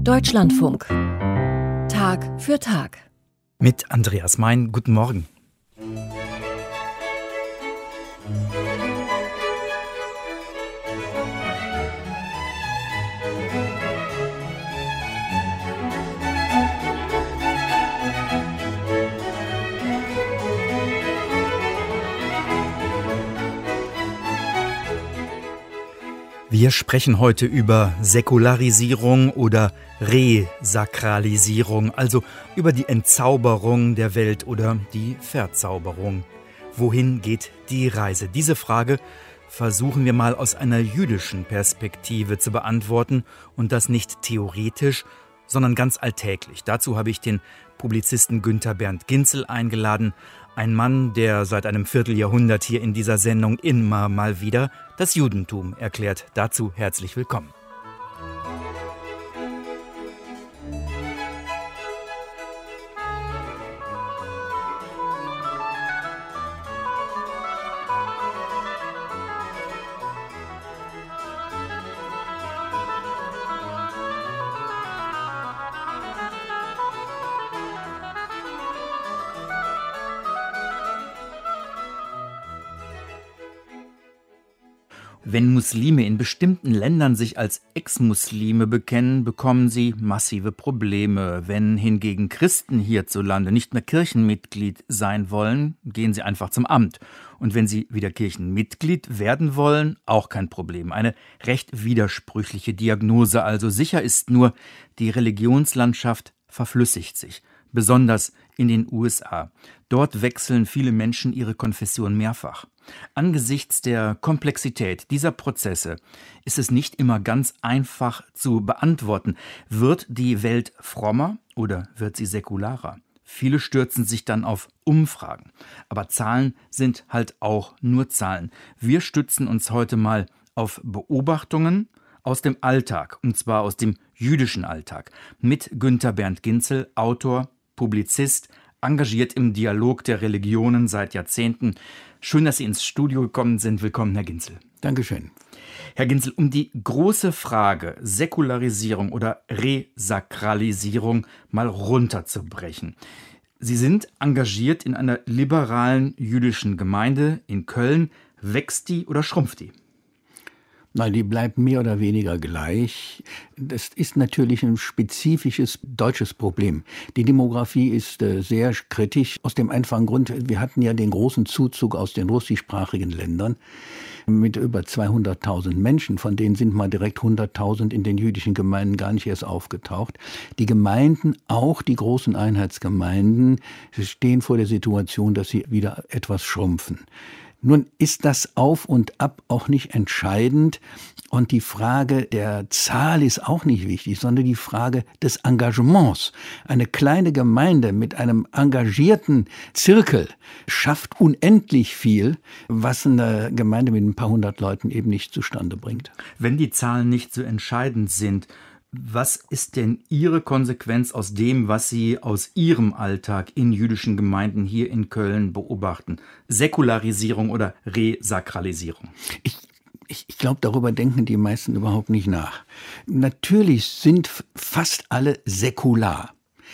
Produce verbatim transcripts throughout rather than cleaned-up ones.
Deutschlandfunk. Tag für Tag. Mit Andreas Mein. Guten Morgen. Wir sprechen heute über Säkularisierung oder Resakralisierung, also über die Entzauberung der Welt oder die Verzauberung. Wohin geht die Reise? Diese Frage versuchen wir mal aus einer jüdischen Perspektive zu beantworten und das nicht theoretisch, sondern ganz alltäglich. Dazu habe ich den Publizisten Günther Bernd Ginzel eingeladen, ein Mann, der seit einem Vierteljahrhundert hier in dieser Sendung immer mal wieder das Judentum erklärt. Dazu herzlich willkommen. Wenn Muslime in bestimmten Ländern sich als Ex-Muslime bekennen, bekommen sie massive Probleme. Wenn hingegen Christen hierzulande nicht mehr Kirchenmitglied sein wollen, gehen sie einfach zum Amt. Und wenn sie wieder Kirchenmitglied werden wollen, auch kein Problem. Eine recht widersprüchliche Diagnose. Also sicher ist nur, die Religionslandschaft verflüssigt sich. Besonders in den U S A. Dort wechseln viele Menschen ihre Konfession mehrfach. Angesichts der Komplexität dieser Prozesse ist es nicht immer ganz einfach zu beantworten. Wird die Welt frommer oder wird sie säkularer? Viele stürzen sich dann auf Umfragen. Aber Zahlen sind halt auch nur Zahlen. Wir stützen uns heute mal auf Beobachtungen aus dem Alltag, und zwar aus dem jüdischen Alltag, mit Günther Bernd Ginzel, Autor, Publizist, engagiert im Dialog der Religionen seit Jahrzehnten. Schön, dass Sie ins Studio gekommen sind. Willkommen, Herr Ginzel. Dankeschön. Herr Ginzel, um die große Frage Säkularisierung oder Resakralisierung mal runterzubrechen. Sie sind engagiert in einer liberalen jüdischen Gemeinde in Köln. Wächst die oder schrumpft die? Nein, die bleibt mehr oder weniger gleich. Das ist natürlich ein spezifisches deutsches Problem. Die Demografie ist äh, sehr kritisch. Aus dem einfachen Grund, wir hatten ja den großen Zuzug aus den russischsprachigen Ländern mit über zweihunderttausend Menschen. Von denen sind mal direkt hunderttausend in den jüdischen Gemeinden gar nicht erst aufgetaucht. Die Gemeinden, auch die großen Einheitsgemeinden, stehen vor der Situation, dass sie wieder etwas schrumpfen. Nun ist das Auf und Ab auch nicht entscheidend und die Frage der Zahl ist auch nicht wichtig, sondern die Frage des Engagements. Eine kleine Gemeinde mit einem engagierten Zirkel schafft unendlich viel, was eine Gemeinde mit ein paar hundert Leuten eben nicht zustande bringt. Wenn die Zahlen nicht so entscheidend sind, was ist denn Ihre Konsequenz aus dem, was Sie aus Ihrem Alltag in jüdischen Gemeinden hier in Köln beobachten? Säkularisierung oder Resakralisierung? Ich Ich, ich glaube, darüber denken die meisten überhaupt nicht nach. Natürlich sind fast alle säkular.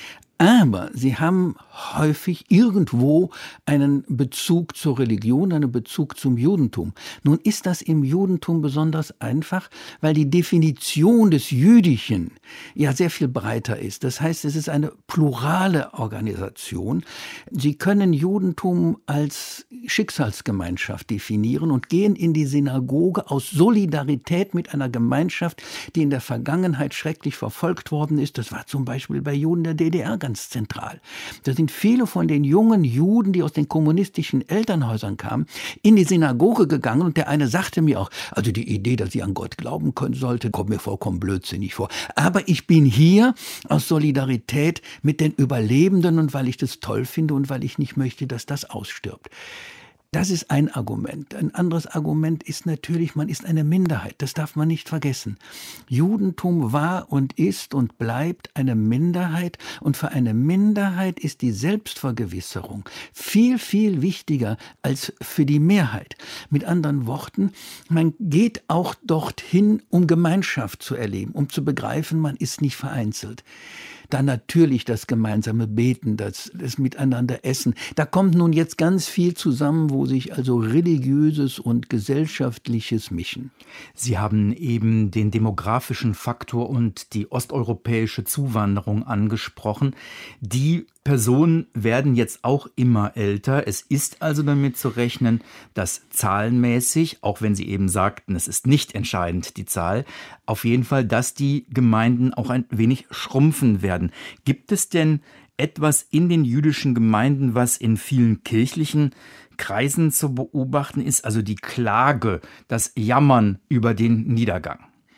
Aber sie haben häufig irgendwo einen Bezug zur Religion, einen Bezug zum Judentum. Nun ist das im Judentum besonders einfach, weil die Definition des Jüdischen ja sehr viel breiter ist. Das heißt, es ist eine plurale Organisation. Sie können Judentum als Schicksalsgemeinschaft definieren und gehen in die Synagoge aus Solidarität mit einer Gemeinschaft, die in der Vergangenheit schrecklich verfolgt worden ist. Das war zum Beispiel bei Juden der D D R ganz zentral. Da sind viele von den jungen Juden, die aus den kommunistischen Elternhäusern kamen, in die Synagoge gegangen und der eine sagte mir auch, also die Idee, dass ich an Gott glauben können sollte, kommt mir vollkommen blödsinnig vor. Aber ich bin hier aus Solidarität mit den Überlebenden und weil ich das toll finde und weil ich nicht möchte, dass das ausstirbt. Das ist ein Argument. Ein anderes Argument ist natürlich, man ist eine Minderheit. Das darf man nicht vergessen. Judentum war und ist und bleibt eine Minderheit. Und für eine Minderheit ist die Selbstvergewisserung viel, viel wichtiger als für die Mehrheit. Mit anderen Worten, man geht auch dorthin, um Gemeinschaft zu erleben, um zu begreifen, man ist nicht vereinzelt. Dann natürlich das gemeinsame Beten, das, das Miteinander essen. Da kommt nun jetzt ganz viel zusammen, wo sich also Religiöses und Gesellschaftliches mischen. Sie haben eben den demografischen Faktor und die osteuropäische Zuwanderung angesprochen. Die Personen werden jetzt auch immer älter. Es ist also damit zu rechnen, dass zahlenmäßig, auch wenn Sie eben sagten, es ist nicht entscheidend, die Zahl, auf jeden Fall, dass die Gemeinden auch ein wenig schrumpfen werden. Gibt es denn etwas in den jüdischen Gemeinden, was in vielen kirchlichen Kreisen zu beobachten ist, also die Klage, das Jammern über den Niedergang?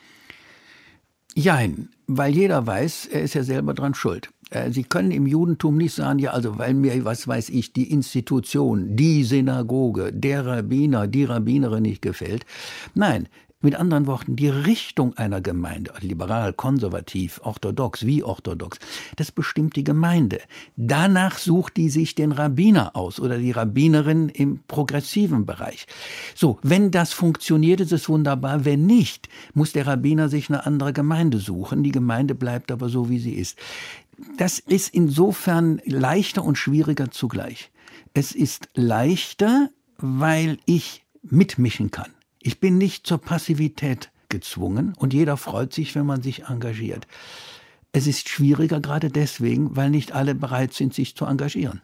Jein, weil jeder weiß, er ist ja selber dran schuld. Sie können im Judentum nicht sagen, ja, also weil mir, was weiß ich, die Institution, die Synagoge, der Rabbiner, die Rabbinerin nicht gefällt. Nein, mit anderen Worten, die Richtung einer Gemeinde, liberal, konservativ, orthodox, wie orthodox, das bestimmt die Gemeinde. Danach sucht die sich den Rabbiner aus oder die Rabbinerin im progressiven Bereich. So, wenn das funktioniert, ist es wunderbar. Wenn nicht, muss der Rabbiner sich eine andere Gemeinde suchen. Die Gemeinde bleibt aber so, wie sie ist. Das ist insofern leichter und schwieriger zugleich. Es ist leichter, weil ich mitmischen kann. Ich bin nicht zur Passivität gezwungen und jeder freut sich, wenn man sich engagiert. Es ist schwieriger gerade deswegen, weil nicht alle bereit sind, sich zu engagieren.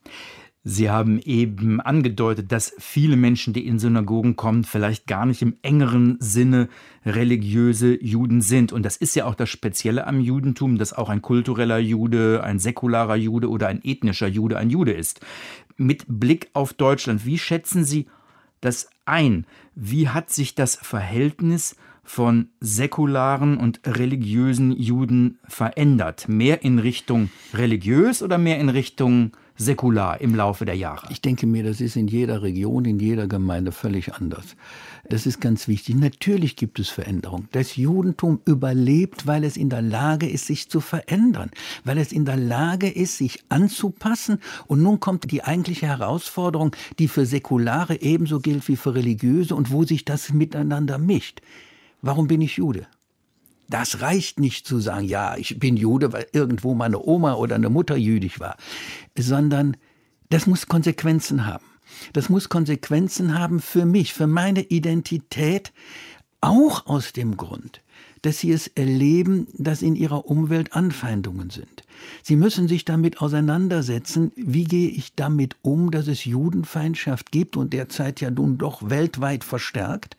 Sie haben eben angedeutet, dass viele Menschen, die in Synagogen kommen, vielleicht gar nicht im engeren Sinne religiöse Juden sind. Und das ist ja auch das Spezielle am Judentum, dass auch ein kultureller Jude, ein säkularer Jude oder ein ethnischer Jude ein Jude ist. Mit Blick auf Deutschland, wie schätzen Sie das ein? Wie hat sich das Verhältnis von säkularen und religiösen Juden verändert? Mehr in Richtung religiös oder mehr in Richtung säkular im Laufe der Jahre? Ich denke mir, das ist in jeder Region, in jeder Gemeinde völlig anders. Das ist ganz wichtig. Natürlich gibt es Veränderungen. Das Judentum überlebt, weil es in der Lage ist, sich zu verändern, weil es in der Lage ist, sich anzupassen. Und nun kommt die eigentliche Herausforderung, die für Säkulare ebenso gilt wie für Religiöse und wo sich das miteinander mischt. Warum bin ich Jude? Das reicht nicht zu sagen, ja, ich bin Jude, weil irgendwo meine Oma oder eine Mutter jüdisch war, sondern das muss Konsequenzen haben. Das muss Konsequenzen haben für mich, für meine Identität, auch aus dem Grund, dass sie es erleben, dass in ihrer Umwelt Anfeindungen sind. Sie müssen sich damit auseinandersetzen, wie gehe ich damit um, dass es Judenfeindschaft gibt und derzeit ja nun doch weltweit verstärkt.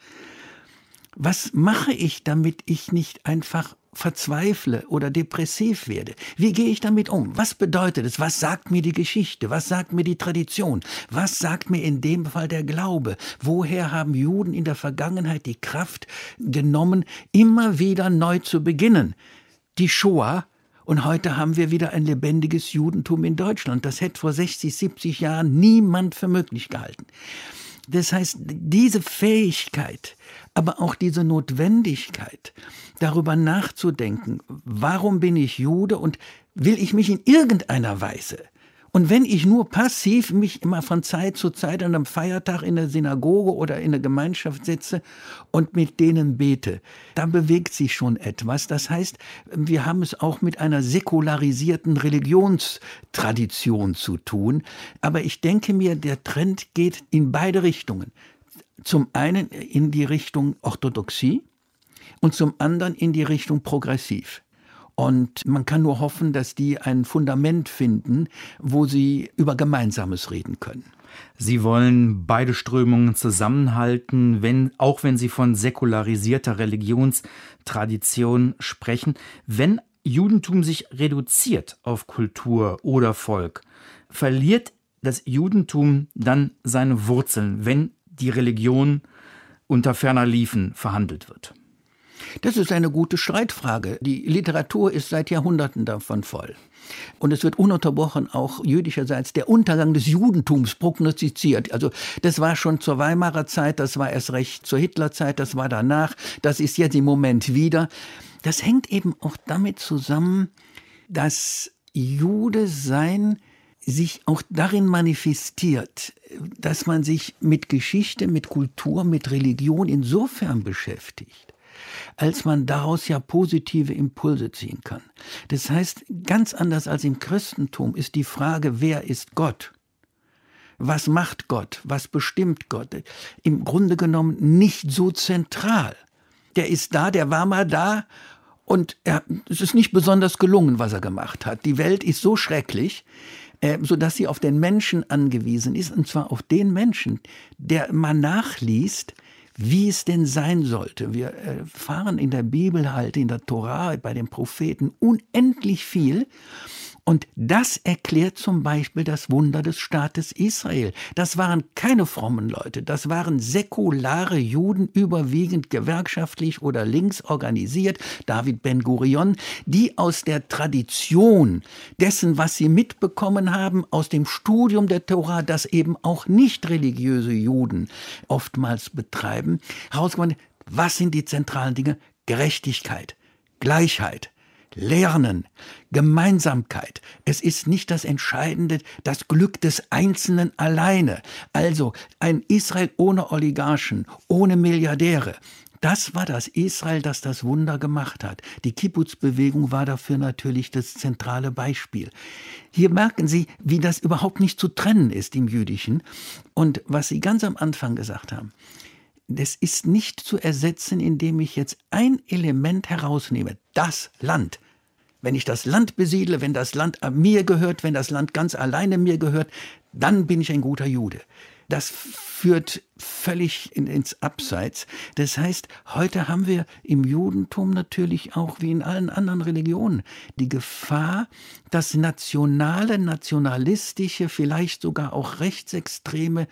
Was mache ich, damit ich nicht einfach verzweifle oder depressiv werde? Wie gehe ich damit um? Was bedeutet es? Was sagt mir die Geschichte? Was sagt mir die Tradition? Was sagt mir in dem Fall der Glaube? Woher haben Juden in der Vergangenheit die Kraft genommen, immer wieder neu zu beginnen? Die Shoah. Und heute haben wir wieder ein lebendiges Judentum in Deutschland. Das hätte vor sechzig, siebzig Jahren niemand für möglich gehalten. Das heißt, diese Fähigkeit, aber auch diese Notwendigkeit, darüber nachzudenken, warum bin ich Jude und will ich mich in irgendeiner Weise, und wenn ich nur passiv mich immer von Zeit zu Zeit an einem Feiertag in der Synagoge oder in der Gemeinschaft setze und mit denen bete, da bewegt sich schon etwas. Das heißt, wir haben es auch mit einer säkularisierten Religionstradition zu tun. Aber ich denke mir, der Trend geht in beide Richtungen. Zum einen in die Richtung Orthodoxie und zum anderen in die Richtung Progressiv. Und man kann nur hoffen, dass die ein Fundament finden, wo sie über Gemeinsames reden können. Sie wollen beide Strömungen zusammenhalten, wenn, auch wenn Sie von säkularisierter Religionstradition sprechen. Wenn Judentum sich reduziert auf Kultur oder Volk, verliert das Judentum dann seine Wurzeln, wenn die Religion unter ferner Liefen verhandelt wird? Das ist eine gute Streitfrage. Die Literatur ist seit Jahrhunderten davon voll. Und es wird ununterbrochen auch jüdischerseits der Untergang des Judentums prognostiziert. Also das war schon zur Weimarer Zeit, das war erst recht zur Hitlerzeit, das war danach, das ist jetzt im Moment wieder. Das hängt eben auch damit zusammen, dass Jude sein sich auch darin manifestiert, dass man sich mit Geschichte, mit Kultur, mit Religion insofern beschäftigt, als man daraus ja positive Impulse ziehen kann. Das heißt, ganz anders als im Christentum ist die Frage, wer ist Gott? Was macht Gott? Was bestimmt Gott? Im Grunde genommen nicht so zentral. Der ist da, der war mal da und er, es ist nicht besonders gelungen, was er gemacht hat. Die Welt ist so schrecklich, äh, sodass sie auf den Menschen angewiesen ist, und zwar auf den Menschen, der mal nachliest, wie es denn sein sollte. Wir erfahren in der Bibel halt, in der Tora, bei den Propheten unendlich viel. Und das erklärt zum Beispiel das Wunder des Staates Israel. Das waren keine frommen Leute, das waren säkulare Juden, überwiegend gewerkschaftlich oder links organisiert, David Ben-Gurion, die aus der Tradition dessen, was sie mitbekommen haben, aus dem Studium der Tora, das eben auch nicht religiöse Juden oftmals betreiben, herausgefunden, was sind die zentralen Dinge? Gerechtigkeit, Gleichheit, Lernen, Gemeinsamkeit. Es ist nicht das Entscheidende, das Glück des Einzelnen alleine. Also ein Israel ohne Oligarchen, ohne Milliardäre. Das war das Israel, das das Wunder gemacht hat. Die Kibbutz-Bewegung war dafür natürlich das zentrale Beispiel. Hier merken Sie, wie das überhaupt nicht zu trennen ist im Jüdischen. Und was Sie ganz am Anfang gesagt haben, das ist nicht zu ersetzen, indem ich jetzt ein Element herausnehme, das Land. Wenn ich das Land besiedle, wenn das Land mir gehört, wenn das Land ganz alleine mir gehört, dann bin ich ein guter Jude. Das führt völlig in, ins Abseits. Das heißt, heute haben wir im Judentum natürlich auch wie in allen anderen Religionen die Gefahr, dass nationale, nationalistische, vielleicht sogar auch rechtsextreme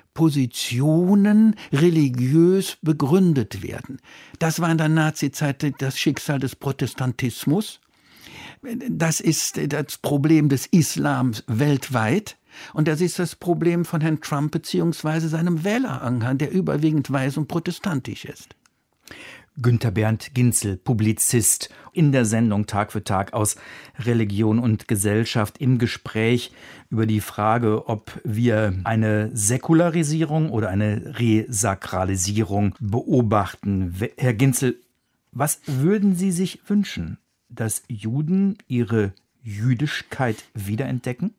Positionen religiös begründet werden. Das war in der Nazizeit das Schicksal des Protestantismus. Das ist das Problem des Islams weltweit. Und das ist das Problem von Herrn Trump bzw. seinem Wähleranhang, der überwiegend weiß und protestantisch ist. Günter Bernd Ginzel, Publizist, in der Sendung Tag für Tag aus Religion und Gesellschaft im Gespräch über die Frage, ob wir eine Säkularisierung oder eine Resakralisierung beobachten. Herr Ginzel, was würden Sie sich wünschen, dass Juden ihre Jüdischkeit wiederentdecken?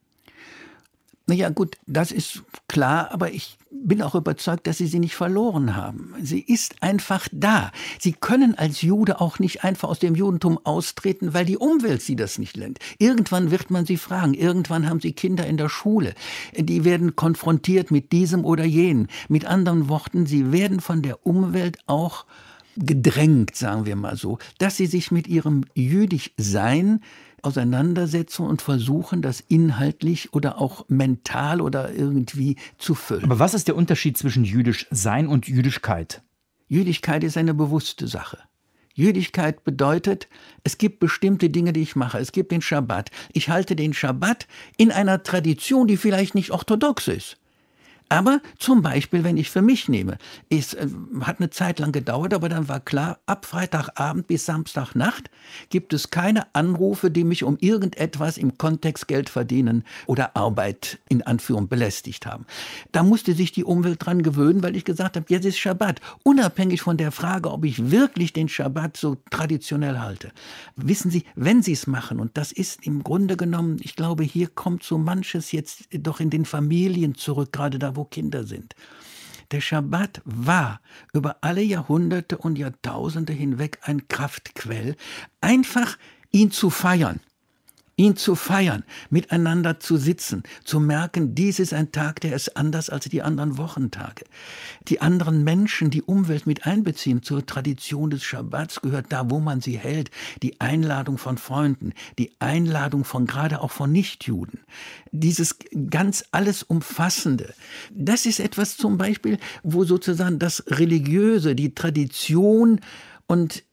Naja gut, das ist klar, aber ich bin auch überzeugt, dass sie sie nicht verloren haben. Sie ist einfach da. Sie können als Jude auch nicht einfach aus dem Judentum austreten, weil die Umwelt sie das nicht lässt. Irgendwann wird man sie fragen, irgendwann haben sie Kinder in der Schule, die werden konfrontiert mit diesem oder jenem. Mit anderen Worten, sie werden von der Umwelt auch gedrängt, sagen wir mal so, dass sie sich mit ihrem Jüdischsein auseinandersetzen und versuchen, das inhaltlich oder auch mental oder irgendwie zu füllen. Aber was ist der Unterschied zwischen jüdisch sein und Jüdischkeit? Jüdischkeit ist eine bewusste Sache. Jüdischkeit bedeutet, es gibt bestimmte Dinge, die ich mache. Es gibt den Schabbat. Ich halte den Schabbat in einer Tradition, die vielleicht nicht orthodox ist. Aber zum Beispiel, wenn ich für mich nehme, es äh, hat eine Zeit lang gedauert, aber dann war klar, ab Freitagabend bis Samstagnacht gibt es keine Anrufe, die mich um irgendetwas im Kontext Geld verdienen oder Arbeit in Anführung belästigt haben. Da musste sich die Umwelt dran gewöhnen, weil ich gesagt habe, jetzt ist Schabbat. Unabhängig von der Frage, ob ich wirklich den Schabbat so traditionell halte. Wissen Sie, wenn Sie es machen, und das ist im Grunde genommen, ich glaube, hier kommt so manches jetzt doch in den Familien zurück, gerade da, wo Kinder sind. Der Schabbat war über alle Jahrhunderte und Jahrtausende hinweg ein Kraftquell, einfach ihn zu feiern. Ihn zu feiern, miteinander zu sitzen, zu merken, dies ist ein Tag, der ist anders als die anderen Wochentage. Die anderen Menschen, die Umwelt mit einbeziehen. Zur Tradition des Schabbats gehört da, wo man sie hält, die Einladung von Freunden, die Einladung von gerade auch von Nichtjuden. Dieses ganz alles Umfassende, das ist etwas zum Beispiel, wo sozusagen das Religiöse, die Tradition und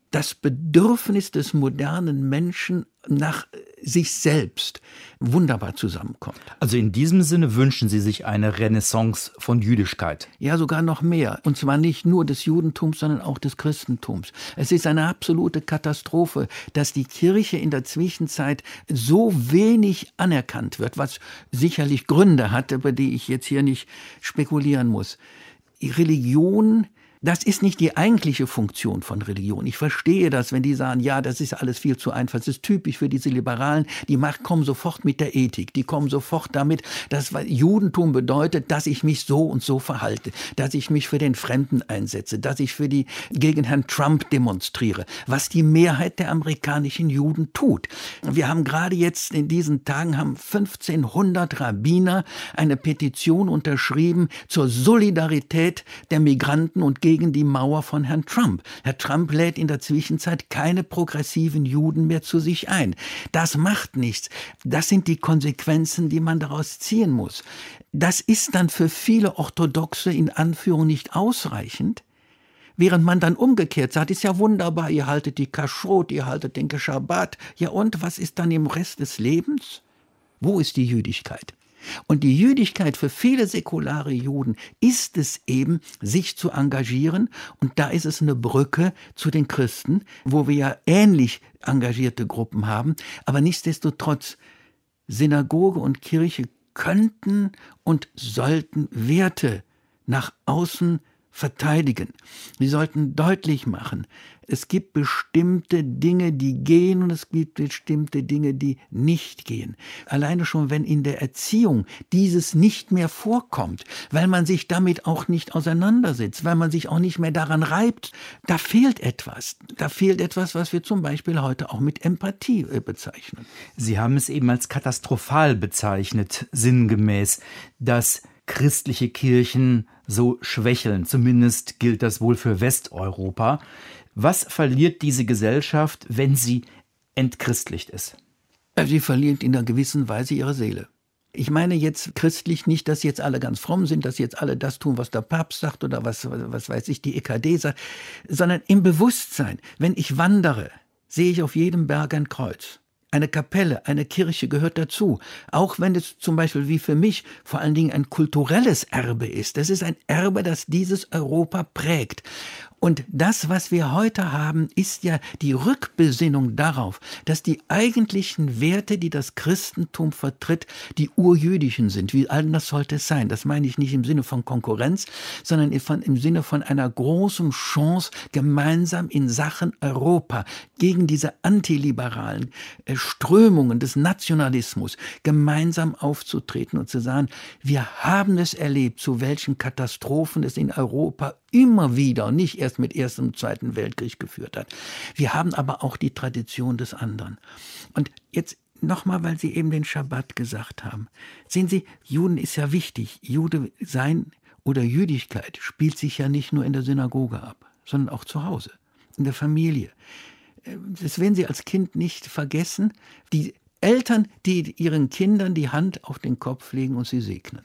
das Bedürfnis des modernen Menschen nach sich selbst wunderbar zusammenkommt. Also in diesem Sinne wünschen Sie sich eine Renaissance von Jüdischkeit? Ja, sogar noch mehr. Und zwar nicht nur des Judentums, sondern auch des Christentums. Es ist eine absolute Katastrophe, dass die Kirche in der Zwischenzeit so wenig anerkannt wird, was sicherlich Gründe hat, über die ich jetzt hier nicht spekulieren muss. Die Religion, das ist nicht die eigentliche Funktion von Religion. Ich verstehe das, wenn die sagen, ja, das ist alles viel zu einfach. Das ist typisch für diese Liberalen. Die macht, kommen sofort mit der Ethik. Die kommen sofort damit, dass Judentum bedeutet, dass ich mich so und so verhalte, dass ich mich für den Fremden einsetze, dass ich für die, gegen Herrn Trump demonstriere, was die Mehrheit der amerikanischen Juden tut. Wir haben gerade jetzt in diesen Tagen haben fünfzehnhundert Rabbiner eine Petition unterschrieben zur Solidarität der Migranten und gegen die Mauer von Herrn Trump. Herr Trump lädt in der Zwischenzeit keine progressiven Juden mehr zu sich ein. Das macht nichts. Das sind die Konsequenzen, die man daraus ziehen muss. Das ist dann für viele Orthodoxe in Anführung nicht ausreichend. Während man dann umgekehrt sagt, ist ja wunderbar, ihr haltet die Kashrut, ihr haltet den Schabbat. Ja und, was ist dann im Rest des Lebens? Wo ist die Jüdischkeit? Und die Jüdischkeit für viele säkulare Juden ist es eben, sich zu engagieren. Und da ist es eine Brücke zu den Christen, wo wir ja ähnlich engagierte Gruppen haben. Aber nichtsdestotrotz, Synagoge und Kirche könnten und sollten Werte nach außen verteidigen. Sie sollten deutlich machen, es gibt bestimmte Dinge, die gehen und es gibt bestimmte Dinge, die nicht gehen. Alleine schon, wenn in der Erziehung dieses nicht mehr vorkommt, weil man sich damit auch nicht auseinandersetzt, weil man sich auch nicht mehr daran reibt, da fehlt etwas. Da fehlt etwas, was wir zum Beispiel heute auch mit Empathie bezeichnen. Sie haben es eben als katastrophal bezeichnet, sinngemäß, dass christliche Kirchen so schwächeln. Zumindest gilt das wohl für Westeuropa. Was verliert diese Gesellschaft, wenn sie entchristlicht ist? Sie verliert in einer gewissen Weise ihre Seele. Ich meine jetzt christlich nicht, dass jetzt alle ganz fromm sind, dass jetzt alle das tun, was der Papst sagt oder was, was weiß ich, die E K D sagt, sondern im Bewusstsein. Wenn ich wandere, sehe ich auf jedem Berg ein Kreuz. Eine Kapelle, eine Kirche gehört dazu, auch wenn es zum Beispiel wie für mich vor allen Dingen ein kulturelles Erbe ist. Das ist ein Erbe, das dieses Europa prägt. Und das, was wir heute haben, ist ja die Rückbesinnung darauf, dass die eigentlichen Werte, die das Christentum vertritt, die urjüdischen sind. Wie anders sollte es sein? Das meine ich nicht im Sinne von Konkurrenz, sondern im Sinne von einer großen Chance, gemeinsam in Sachen Europa gegen diese antiliberalen Strömungen des Nationalismus gemeinsam aufzutreten und zu sagen, wir haben es erlebt, zu welchen Katastrophen es in Europa immer wieder, nicht erst mit Ersten und Zweiten Weltkrieg geführt hat. Wir haben aber auch die Tradition des anderen. Und jetzt nochmal, weil Sie eben den Schabbat gesagt haben. Sehen Sie, Juden ist ja wichtig. Jude sein oder Jüdischkeit spielt sich ja nicht nur in der Synagoge ab, sondern auch zu Hause, in der Familie. Das werden Sie als Kind nicht vergessen. Die Eltern, die ihren Kindern die Hand auf den Kopf legen und sie segnen.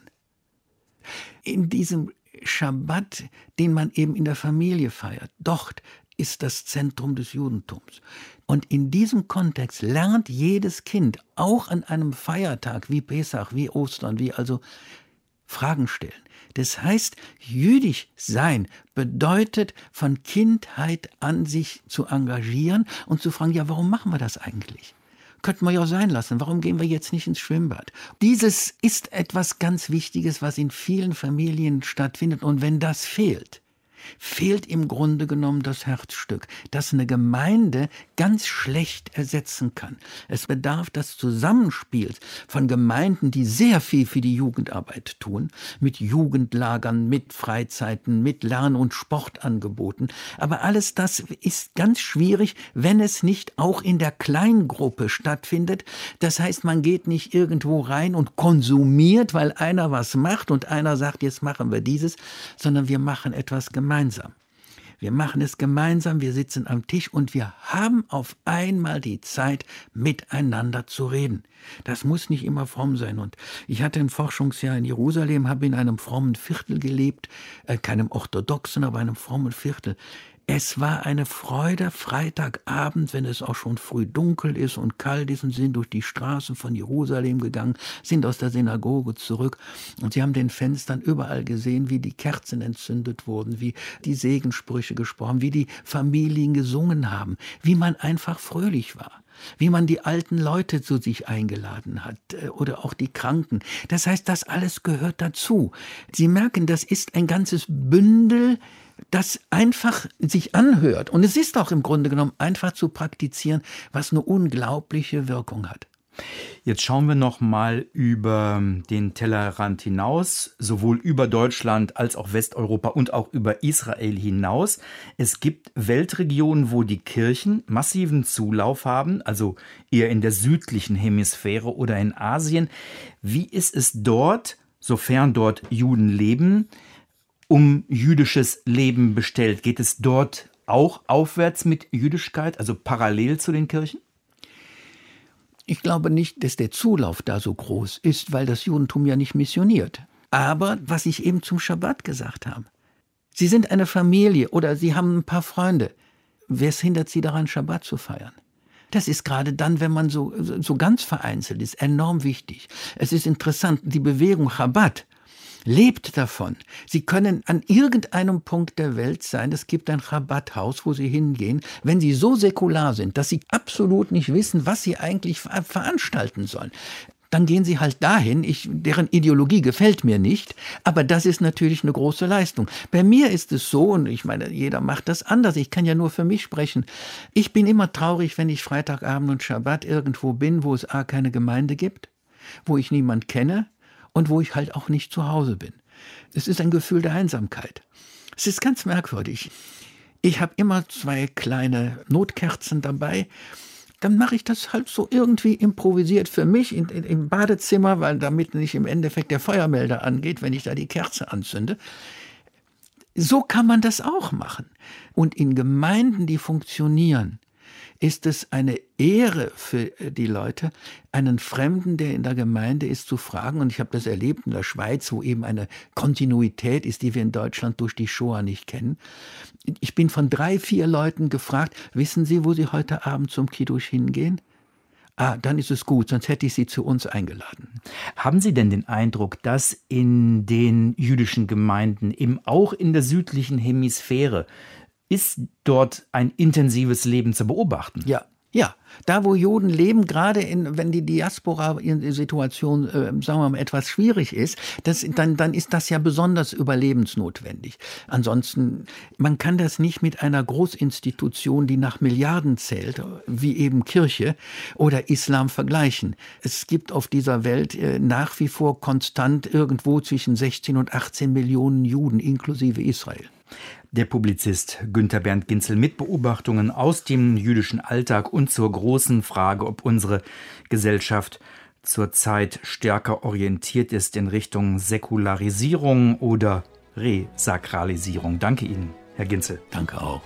In diesem Schabbat, den man eben in der Familie feiert, dort ist das Zentrum des Judentums. Und in diesem Kontext lernt jedes Kind, auch an einem Feiertag wie Pesach, wie Ostern, wie also Fragen stellen. Das heißt, jüdisch sein bedeutet, von Kindheit an sich zu engagieren und zu fragen, ja, warum machen wir das eigentlich? Könnten wir ja sein lassen. Warum gehen wir jetzt nicht ins Schwimmbad? Dieses ist etwas ganz Wichtiges, was in vielen Familien stattfindet. Und wenn das fehlt, fehlt im Grunde genommen das Herzstück, das eine Gemeinde ganz schlecht ersetzen kann. Es bedarf des Zusammenspiels von Gemeinden, die sehr viel für die Jugendarbeit tun, mit Jugendlagern, mit Freizeiten, mit Lern- und Sportangeboten. Aber alles das ist ganz schwierig, wenn es nicht auch in der Kleingruppe stattfindet. Das heißt, man geht nicht irgendwo rein und konsumiert, weil einer was macht und einer sagt, jetzt machen wir dieses, sondern wir machen etwas gemeinsam. Gemeinsam. Wir machen es gemeinsam, wir sitzen am Tisch und wir haben auf einmal die Zeit, miteinander zu reden. Das muss nicht immer fromm sein. Und ich hatte ein Forschungsjahr in Jerusalem, habe in einem frommen Viertel gelebt, äh, keinem orthodoxen, aber einem frommen Viertel. Es war eine Freude, Freitagabend, wenn es auch schon früh dunkel ist und kalt ist, und sind durch die Straßen von Jerusalem gegangen, sind aus der Synagoge zurück und sie haben den Fenstern überall gesehen, wie die Kerzen entzündet wurden, wie die Segenssprüche gesprochen, wie die Familien gesungen haben, wie man einfach fröhlich war, wie man die alten Leute zu sich eingeladen hat oder auch die Kranken. Das heißt, das alles gehört dazu. Sie merken, das ist ein ganzes Bündel, das einfach sich anhört. Und es ist auch im Grunde genommen einfach zu praktizieren, was eine unglaubliche Wirkung hat. Jetzt schauen wir noch mal über den Tellerrand hinaus, sowohl über Deutschland als auch Westeuropa und auch über Israel hinaus. Es gibt Weltregionen, wo die Kirchen massiven Zulauf haben, also eher in der südlichen Hemisphäre oder in Asien. Wie ist es dort, sofern dort Juden leben, um jüdisches Leben bestellt? Geht es dort auch aufwärts mit Jüdischkeit, also parallel zu den Kirchen? Ich glaube nicht, dass der Zulauf da so groß ist, weil das Judentum ja nicht missioniert. Aber was ich eben zum Schabbat gesagt habe, Sie sind eine Familie oder Sie haben ein paar Freunde. Wer hindert Sie daran, Schabbat zu feiern? Das ist gerade dann, wenn man so, so ganz vereinzelt ist, enorm wichtig. Es ist interessant, die Bewegung Chabad lebt davon. Sie können an irgendeinem Punkt der Welt sein, es gibt ein Chabad-Haus, wo Sie hingehen, wenn Sie so säkular sind, dass Sie absolut nicht wissen, was Sie eigentlich ver- veranstalten sollen. Dann gehen Sie halt dahin, ich, deren Ideologie gefällt mir nicht, aber das ist natürlich eine große Leistung. Bei mir ist es so, und ich meine, jeder macht das anders, ich kann ja nur für mich sprechen, ich bin immer traurig, wenn ich Freitagabend und Schabbat irgendwo bin, wo es a keine Gemeinde gibt, wo ich niemand kenne, und wo ich halt auch nicht zu Hause bin. Es ist ein Gefühl der Einsamkeit. Es ist ganz merkwürdig. Ich habe immer zwei kleine Notkerzen dabei. Dann mache ich das halt so irgendwie improvisiert für mich in, in, im Badezimmer, weil damit nicht im Endeffekt der Feuermelder angeht, wenn ich da die Kerze anzünde. So kann man das auch machen. Und in Gemeinden, die funktionieren, ist es eine Ehre für die Leute, einen Fremden, der in der Gemeinde ist, zu fragen. Und ich habe das erlebt in der Schweiz, wo eben eine Kontinuität ist, die wir in Deutschland durch die Shoah nicht kennen. Ich bin von drei, vier Leuten gefragt, wissen Sie, wo Sie heute Abend zum Kiddush hingehen? Ah, dann ist es gut, sonst hätte ich Sie zu uns eingeladen. Haben Sie denn den Eindruck, dass in den jüdischen Gemeinden, eben auch in der südlichen Hemisphäre, ist dort ein intensives Leben zu beobachten? Ja, ja. Da, wo Juden leben, gerade in, wenn die Diaspora-Situation, äh, sagen wir mal, etwas schwierig ist, das, dann, dann ist das ja besonders überlebensnotwendig. Ansonsten, man kann das nicht mit einer Großinstitution, die nach Milliarden zählt, wie eben Kirche oder Islam vergleichen. Es gibt auf dieser Welt äh, nach wie vor konstant irgendwo zwischen sechzehn und achtzehn Millionen Juden, inklusive Israel. Der Publizist Günther Bernd Ginzel mit Beobachtungen aus dem jüdischen Alltag und zur großen Frage, ob unsere Gesellschaft zurzeit stärker orientiert ist in Richtung Säkularisierung oder Resakralisierung. Danke Ihnen, Herr Ginzel. Danke auch.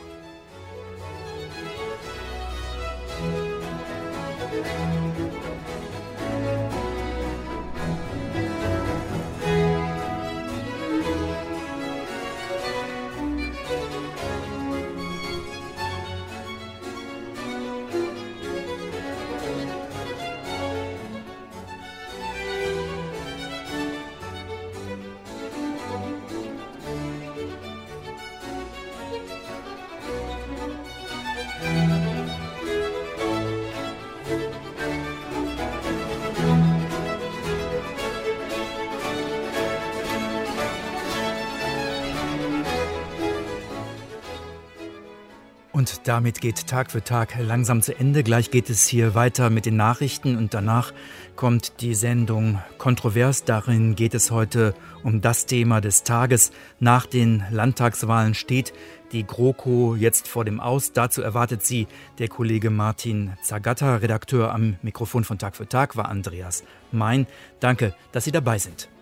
Und damit geht Tag für Tag langsam zu Ende. Gleich geht es hier weiter mit den Nachrichten und danach kommt die Sendung Kontrovers. Darin geht es heute um das Thema des Tages. Nach den Landtagswahlen steht die GroKo jetzt vor dem Aus. Dazu erwartet sie der Kollege Martin Zagatta. Redakteur am Mikrofon von Tag für Tag war Andreas Mein. Danke, dass Sie dabei sind.